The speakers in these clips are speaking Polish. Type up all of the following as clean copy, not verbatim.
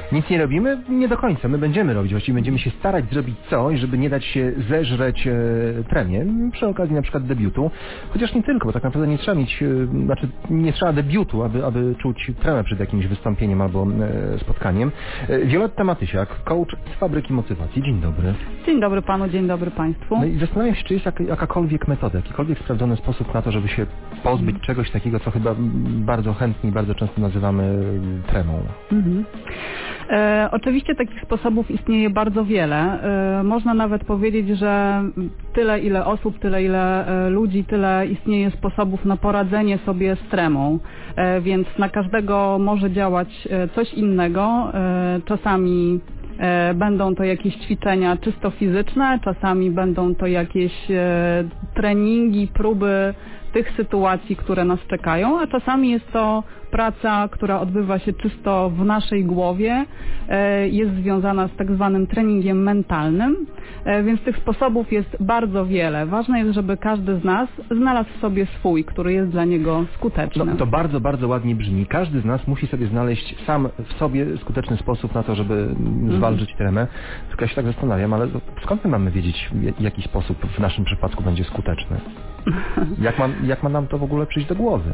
Nic nie robimy? Nie do końca. My będziemy robić. Właściwie będziemy się starać zrobić coś, żeby nie dać się zeżreć tremie. Przy okazji na przykład debiutu. Chociaż nie tylko, bo tak naprawdę nie trzeba mieć, nie trzeba debiutu, aby czuć tremę przed jakimś wystąpieniem albo spotkaniem. Wioletta Matysiak, coach z Fabryki Motywacji. Dzień dobry. Dzień dobry panu, dzień dobry państwu. No i zastanawiam się, czy jest jakakolwiek metoda, jakikolwiek sprawdzony sposób na to, żeby się pozbyć czegoś takiego, co chyba bardzo chętnie i bardzo często nazywamy tremą. Oczywiście takich sposobów istnieje bardzo wiele. Można nawet powiedzieć, że tyle ile osób, tyle ile ludzi, tyle istnieje sposobów na poradzenie sobie z tremą. Więc na każdego może działać coś innego. Czasami będą to jakieś ćwiczenia czysto fizyczne, czasami będą to jakieś treningi, próby tych sytuacji, które nas czekają, a czasami jest to praca, która odbywa się czysto w naszej głowie, jest związana z tak zwanym treningiem mentalnym, więc tych sposobów jest bardzo wiele. Ważne jest, żeby każdy z nas znalazł sobie swój, który jest dla niego skuteczny. No, to bardzo, bardzo ładnie brzmi. Każdy z nas musi sobie znaleźć sam w sobie skuteczny sposób na to, żeby zwalczyć tremę. Tylko ja się tak zastanawiam, ale skąd my mamy wiedzieć, jaki sposób w naszym przypadku będzie skuteczny? Jak ma nam to w ogóle przyjść do głowy?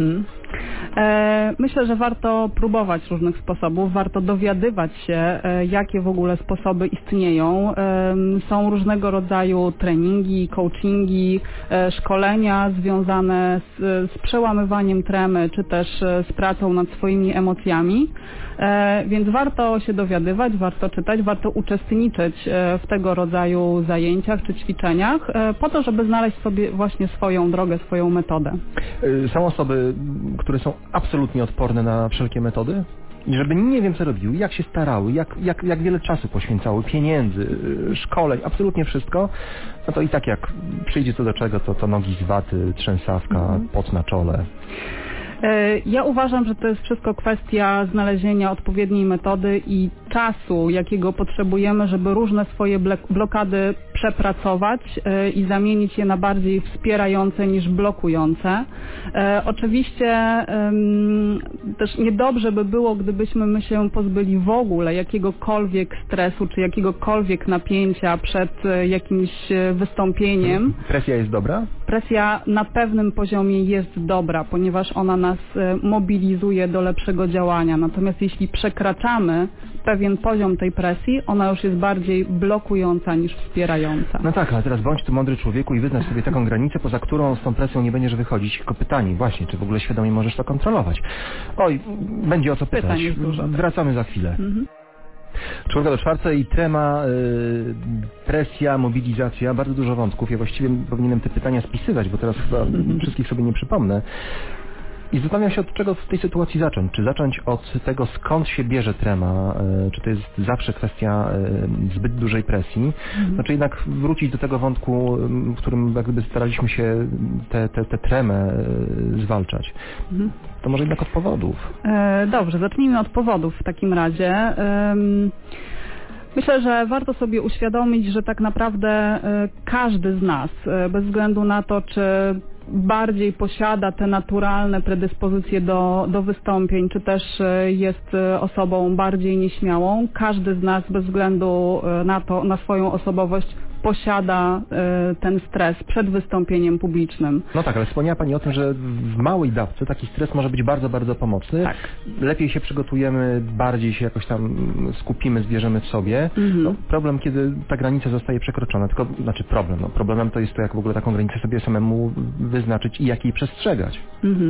Myślę, że warto próbować różnych sposobów, warto dowiadywać się, jakie w ogóle sposoby istnieją. Są różnego rodzaju treningi, coachingi, szkolenia związane z przełamywaniem tremy, czy też z pracą nad swoimi emocjami. Więc warto się dowiadywać, warto czytać, warto uczestniczyć w tego rodzaju zajęciach czy ćwiczeniach, po to, żeby znaleźć sobie właśnie swoją drogę, swoją metodę. Są osoby, które są absolutnie odporne na wszelkie metody? I żeby nie wiem co robiły, jak się starały, jak wiele czasu poświęcały, pieniędzy, szkoleń, absolutnie wszystko, no to i tak jak przyjdzie co do czego, to nogi z waty, trzęsawka, pot na czole. Ja uważam, że to jest wszystko kwestia znalezienia odpowiedniej metody i czasu, jakiego potrzebujemy, żeby różne swoje blokady przepracować i zamienić je na bardziej wspierające niż blokujące. Oczywiście też niedobrze by było, gdybyśmy my się pozbyli w ogóle jakiegokolwiek stresu czy jakiegokolwiek napięcia przed jakimś wystąpieniem. Presja jest dobra? Presja na pewnym poziomie jest dobra, ponieważ ona nas mobilizuje do lepszego działania. Natomiast jeśli przekraczamy pewien poziom tej presji, ona już jest bardziej blokująca niż wspierająca. No tak, ale teraz bądź tu mądry człowieku i wyznacz sobie taką granicę, poza którą z tą presją nie będziesz wychodzić. Tylko pytanie właśnie, czy w ogóle świadomie możesz to kontrolować? Oj, będzie o co pytać. Pytań jest dużo. Wracamy za chwilę. Człowieka do czwartej, trema, presja, mobilizacja, bardzo dużo wątków. Ja właściwie powinienem te pytania spisywać, bo teraz chyba wszystkich sobie nie przypomnę. I zastanawiam się, od czego w tej sytuacji zacząć. Czy zacząć od tego, skąd się bierze trema, czy to jest zawsze kwestia zbyt dużej presji, no, czy jednak wrócić do tego wątku, w którym jak gdyby staraliśmy się tę tremę zwalczać. To może jednak od powodów. Dobrze, zacznijmy od powodów w takim razie. Myślę, że warto sobie uświadomić, że tak naprawdę każdy z nas, bez względu na to, czy bardziej posiada te naturalne predyspozycje do wystąpień, czy też jest osobą bardziej nieśmiałą, każdy z nas bez względu na swoją osobowość posiada ten stres przed wystąpieniem publicznym. No tak, ale wspomniała Pani o tym, że w małej dawce taki stres może być bardzo, bardzo pomocny. Tak. Lepiej się przygotujemy, bardziej się jakoś tam skupimy, zbierzemy w sobie. No, problem, kiedy ta granica zostaje przekroczona. Problemem to jest to, jak w ogóle taką granicę sobie samemu wyznaczyć i jak jej przestrzegać.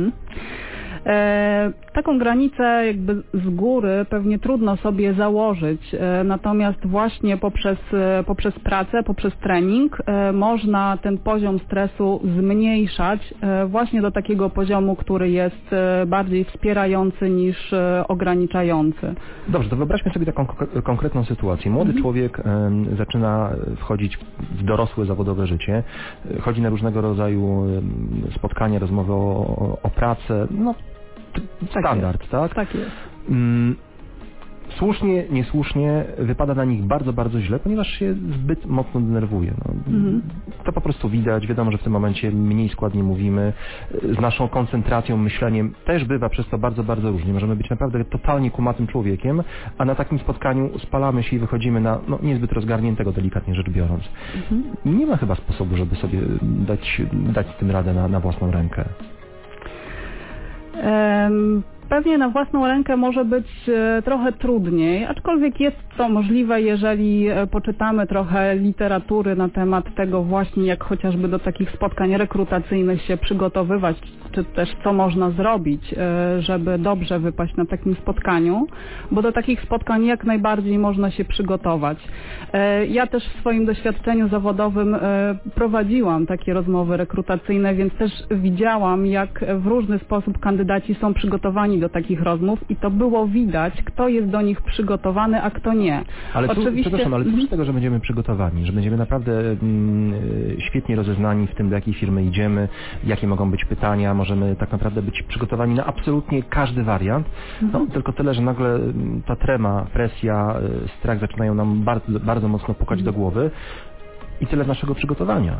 Taką granicę jakby z góry pewnie trudno sobie założyć, natomiast właśnie poprzez pracę, poprzez trening można ten poziom stresu zmniejszać właśnie do takiego poziomu, który jest bardziej wspierający niż ograniczający. Dobrze, to wyobraźmy sobie taką konkretną sytuację. Młody człowiek zaczyna wchodzić w dorosłe zawodowe życie, chodzi na różnego rodzaju spotkania, rozmowy o pracę, no standard, tak? Tak jest. słusznie, niesłusznie wypada na nich bardzo, bardzo źle, ponieważ się zbyt mocno denerwuje. No. To po prostu widać, wiadomo, że w tym momencie mniej składnie mówimy, z naszą koncentracją, myśleniem też bywa przez to bardzo, bardzo różnie. Możemy być naprawdę totalnie kumatym człowiekiem, a na takim spotkaniu spalamy się i wychodzimy na niezbyt rozgarniętego, delikatnie rzecz biorąc. Nie ma chyba sposobu, żeby sobie dać z tym radę na własną rękę. Pewnie na własną rękę może być trochę trudniej, aczkolwiek jest to możliwe, jeżeli poczytamy trochę literatury na temat tego właśnie, jak chociażby do takich spotkań rekrutacyjnych się przygotowywać, czy też co można zrobić, żeby dobrze wypaść na takim spotkaniu, bo do takich spotkań jak najbardziej można się przygotować. Ja też w swoim doświadczeniu zawodowym prowadziłam takie rozmowy rekrutacyjne, więc też widziałam, jak w różny sposób kandydaci są przygotowani do takich rozmów i to było widać, kto jest do nich przygotowany, a kto nie. Ale przepraszam, ale cóż z tego, że będziemy przygotowani, że będziemy naprawdę świetnie rozeznani w tym, do jakiej firmy idziemy, jakie mogą być pytania, możemy tak naprawdę być przygotowani na absolutnie każdy wariant, tylko tyle, że nagle ta trema, presja, strach zaczynają nam bardzo, bardzo mocno pukać do głowy i tyle z naszego przygotowania.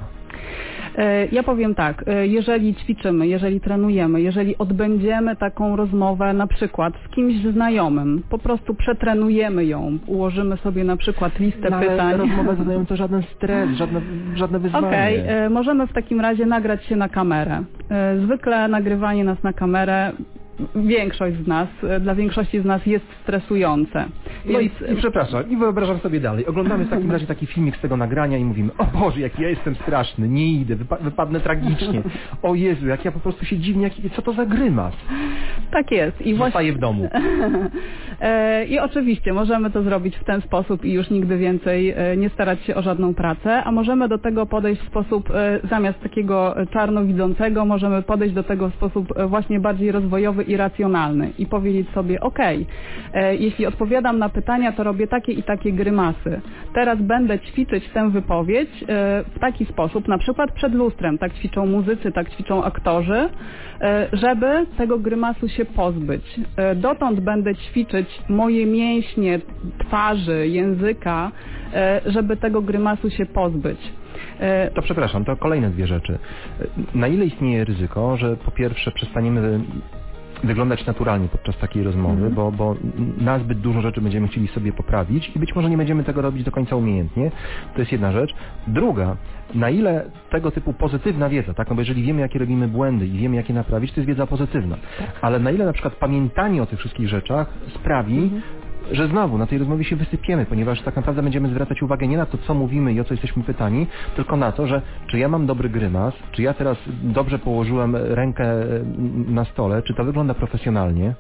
Ja powiem tak, jeżeli ćwiczymy, jeżeli trenujemy, jeżeli odbędziemy taką rozmowę na przykład z kimś znajomym, po prostu przetrenujemy ją, ułożymy sobie na przykład listę pytań. Rozmowę zadają to żaden stres, żadne wyzwanie. Okej, możemy w takim razie nagrać się na kamerę. Zwykle nagrywanie nas na kamerę dla większości z nas jest stresujące. Więc... No i przepraszam, i wyobrażam sobie dalej. Oglądamy w takim razie taki filmik z tego nagrania i mówimy: o Boże, jak ja jestem straszny, nie idę, wypadnę tragicznie. O Jezu, jak ja po prostu się dziwnie, co to za grymas? Tak jest. I zostaję w domu. I oczywiście możemy to zrobić w ten sposób i już nigdy więcej nie starać się o żadną pracę, a możemy do tego podejść w sposób, zamiast takiego czarnowidzącego, możemy podejść do tego w sposób właśnie bardziej rozwojowy i racjonalny i powiedzieć sobie: jeśli odpowiadam na pytania, to robię takie i takie grymasy. Teraz będę ćwiczyć tę wypowiedź w taki sposób, na przykład przed lustrem, tak ćwiczą muzycy, tak ćwiczą aktorzy, żeby tego grymasu się pozbyć. Dotąd będę ćwiczyć moje mięśnie twarzy, języka, żeby tego grymasu się pozbyć. To przepraszam, to kolejne dwie rzeczy. Na ile istnieje ryzyko, że po pierwsze przestaniemy wyglądać naturalnie podczas takiej rozmowy, bo nazbyt dużo rzeczy będziemy chcieli sobie poprawić i być może nie będziemy tego robić do końca umiejętnie. To jest jedna rzecz. Druga, na ile tego typu pozytywna wiedza, tak? No bo jeżeli wiemy, jakie robimy błędy i wiemy, jakie naprawić, to jest wiedza pozytywna. Ale na ile na przykład pamiętanie o tych wszystkich rzeczach sprawi, że znowu na tej rozmowie się wysypiemy, ponieważ tak naprawdę będziemy zwracać uwagę nie na to, co mówimy i o co jesteśmy pytani, tylko na to, że czy ja mam dobry grymas, czy ja teraz dobrze położyłem rękę na stole, czy to wygląda profesjonalnie.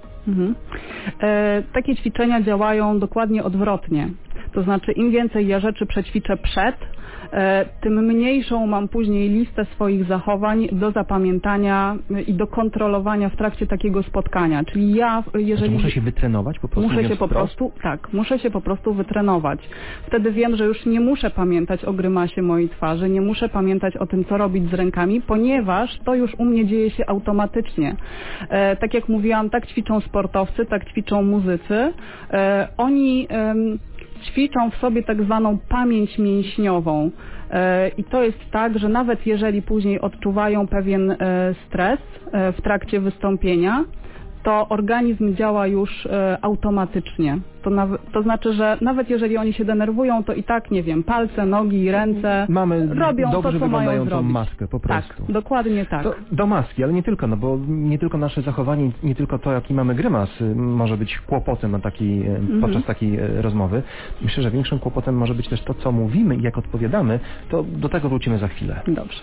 Takie ćwiczenia działają dokładnie odwrotnie. To znaczy, im więcej ja rzeczy przećwiczę przed, tym mniejszą mam później listę swoich zachowań do zapamiętania i do kontrolowania w trakcie takiego spotkania. Czyli ja, jeżeli... muszę się wytrenować po prostu? Muszę się po prostu wytrenować. Wtedy wiem, że już nie muszę pamiętać o grymasie mojej twarzy, nie muszę pamiętać o tym, co robić z rękami, ponieważ to już u mnie dzieje się automatycznie. Tak jak mówiłam, tak ćwiczą sportowcy, tak ćwiczą muzycy. Oni ćwiczą w sobie tak zwaną pamięć mięśniową. I to jest tak, że nawet jeżeli później odczuwają pewien stres w trakcie wystąpienia, to organizm działa już automatycznie. To znaczy, że nawet jeżeli oni się denerwują, to i tak, nie wiem, palce, nogi, ręce robią to, co mają zrobić. Maskę po prostu. Tak, dokładnie tak. Do maski, ale nie tylko, no bo nie tylko nasze zachowanie, nie tylko to, jaki mamy grymas, może być kłopotem podczas takiej rozmowy. Myślę, że większym kłopotem może być też to, co mówimy i jak odpowiadamy. To do tego wrócimy za chwilę. Dobrze.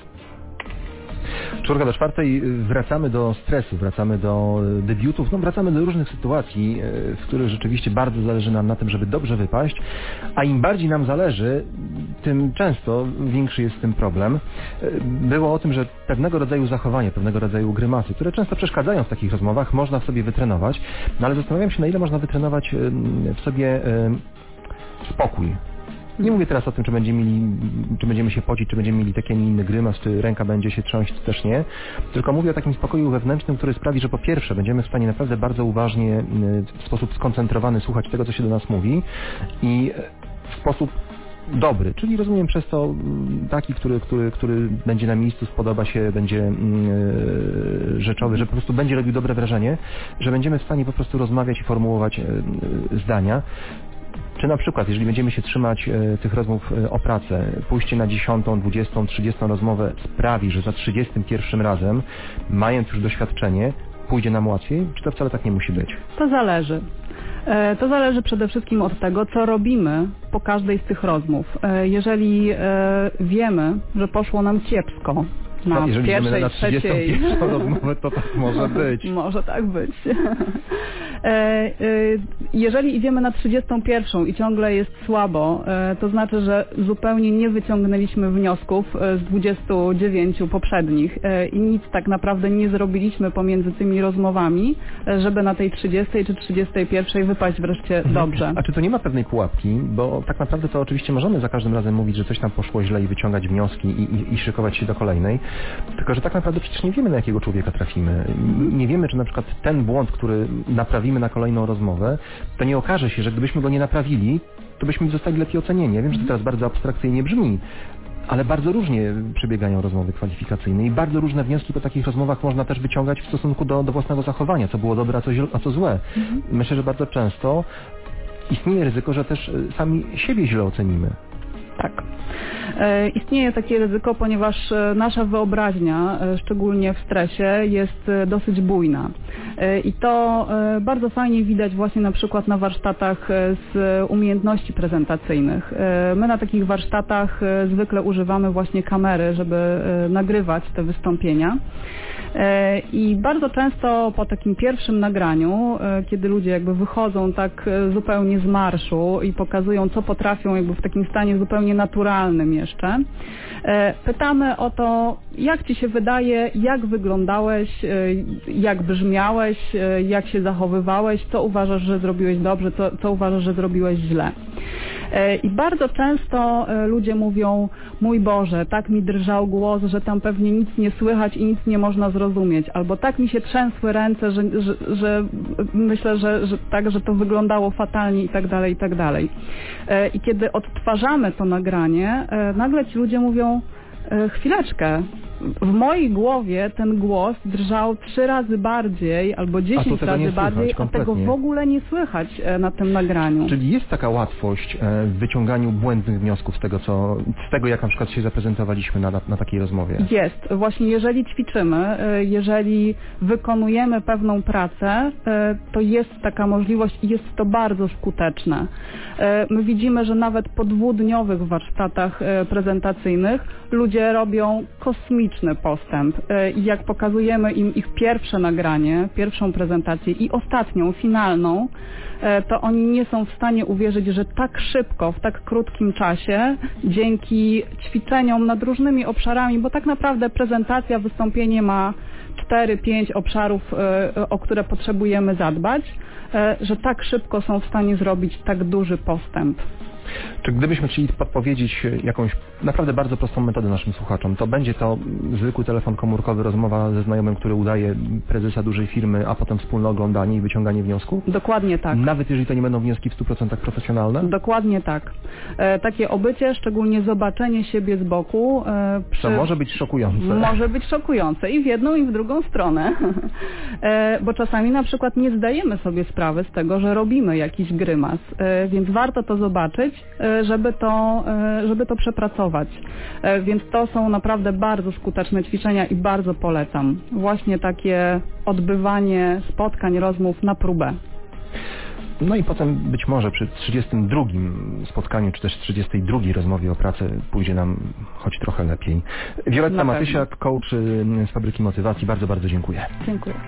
3:45 wracamy do stresu, wracamy do debiutów, wracamy do różnych sytuacji, w których rzeczywiście bardzo zależy nam na tym, żeby dobrze wypaść, a im bardziej nam zależy, tym często większy jest z tym problem. Było o tym, że pewnego rodzaju zachowania, pewnego rodzaju grymasy, które często przeszkadzają w takich rozmowach, można w sobie wytrenować, ale zastanawiam się, na ile można wytrenować w sobie spokój. Nie mówię teraz o tym, czy będziemy się pocić, czy będziemy mieli taki, a nie inny grymas, czy ręka będzie się trząść, czy też nie. Tylko mówię o takim spokoju wewnętrznym, który sprawi, że po pierwsze będziemy w stanie naprawdę bardzo uważnie, w sposób skoncentrowany słuchać tego, co się do nas mówi i w sposób dobry, czyli rozumiem przez to taki, który będzie na miejscu, spodoba się, będzie rzeczowy, że po prostu będzie robił dobre wrażenie, że będziemy w stanie po prostu rozmawiać i formułować zdania. Czy na przykład, jeżeli będziemy się trzymać tych rozmów o pracę, pójście na 10., 20., 30. rozmowę sprawi, że za 31. razem, mając już doświadczenie, pójdzie nam łatwiej, czy to wcale tak nie musi być? To zależy. To zależy przede wszystkim od tego, co robimy po każdej z tych rozmów. Jeżeli wiemy, że poszło nam kiepsko na jeżeli pierwszej, na trzeciej... 31. rozmowę, to tak może być. Może tak być. Jeżeli idziemy na 31. i ciągle jest słabo, to znaczy, że zupełnie nie wyciągnęliśmy wniosków z 29 poprzednich i nic tak naprawdę nie zrobiliśmy pomiędzy tymi rozmowami, żeby na tej 30. czy 31. wypaść wreszcie dobrze. A czy to nie ma pewnej pułapki? Bo tak naprawdę to oczywiście możemy za każdym razem mówić, że coś nam poszło źle i wyciągać wnioski i szykować się do kolejnej. Tylko że tak naprawdę przecież nie wiemy, na jakiego człowieka trafimy. Nie wiemy, czy na przykład ten błąd, który naprawimy na kolejną rozmowę, to nie okaże się, że gdybyśmy go nie naprawili, to byśmy zostali lepiej ocenieni. Ja wiem, że to teraz bardzo abstrakcyjnie brzmi, ale bardzo różnie przebiegają rozmowy kwalifikacyjne i bardzo różne wnioski po takich rozmowach można też wyciągać w stosunku do własnego zachowania, co było dobre, a co złe. Myślę, że bardzo często istnieje ryzyko, że też sami siebie źle ocenimy. Tak. Istnieje takie ryzyko, ponieważ nasza wyobraźnia, szczególnie w stresie, jest dosyć bujna. I to bardzo fajnie widać właśnie na przykład na warsztatach z umiejętności prezentacyjnych. My na takich warsztatach zwykle używamy właśnie kamery, żeby nagrywać te wystąpienia. I bardzo często po takim pierwszym nagraniu, kiedy ludzie jakby wychodzą tak zupełnie z marszu i pokazują, co potrafią jakby w takim stanie zupełnie naturalnym jeszcze, pytamy o to, jak Ci się wydaje, jak wyglądałeś, jak brzmiałeś, jak się zachowywałeś, co uważasz, że zrobiłeś dobrze, co uważasz, że zrobiłeś źle. I bardzo często ludzie mówią, mój Boże, tak mi drżał głos, że tam pewnie nic nie słychać i nic nie można zrozumieć. Albo tak mi się trzęsły ręce, że myślę, że to wyglądało fatalnie i tak dalej, i tak dalej. I kiedy odtwarzamy to nagranie, nagle ci ludzie mówią, chwileczkę, w mojej głowie ten głos drżał 3 razy bardziej albo 10 razy bardziej, a tego w ogóle nie słychać na tym nagraniu. Czyli jest taka łatwość w wyciąganiu błędnych wniosków z tego, jak na przykład się zaprezentowaliśmy na takiej rozmowie? Jest. Właśnie jeżeli ćwiczymy, jeżeli wykonujemy pewną pracę, to jest taka możliwość i jest to bardzo skuteczne. My widzimy, że nawet po 2-dniowych warsztatach prezentacyjnych ludzie robią kosmiczny postęp. I jak pokazujemy im ich pierwsze nagranie, pierwszą prezentację i ostatnią, finalną, to oni nie są w stanie uwierzyć, że tak szybko, w tak krótkim czasie, dzięki ćwiczeniom nad różnymi obszarami, bo tak naprawdę prezentacja, wystąpienie ma 4-5 obszarów, o które potrzebujemy zadbać, że tak szybko są w stanie zrobić tak duży postęp. Czy gdybyśmy chcieli podpowiedzieć jakąś naprawdę bardzo prostą metodę naszym słuchaczom, to będzie to zwykły telefon komórkowy, rozmowa ze znajomym, który udaje prezesa dużej firmy, a potem wspólne oglądanie i wyciąganie wniosków? Dokładnie tak. Nawet jeżeli to nie będą wnioski w 100% profesjonalne? Dokładnie tak. Takie obycie, szczególnie zobaczenie siebie z boku. To może być szokujące. Może być szokujące i w jedną, i w drugą stronę. Bo czasami na przykład nie zdajemy sobie sprawy z tego, że robimy jakiś grymas, więc warto to zobaczyć, żeby to przepracować. Więc to są naprawdę bardzo skuteczne ćwiczenia i bardzo polecam. Właśnie takie odbywanie spotkań, rozmów na próbę. No i potem być może przy 32 spotkaniu, czy też 32 rozmowie o pracy pójdzie nam choć trochę lepiej. Wioletta Matysiak, coach z Fabryki Motywacji. Bardzo, bardzo dziękuję. Dziękuję.